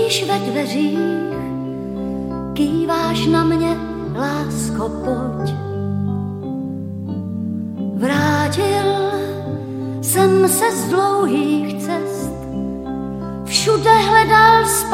stojíš ve dveřích, kýváš na mě, lásko, pojď. Vrátil jsem se z dlouhých cest, všude hledal spásu.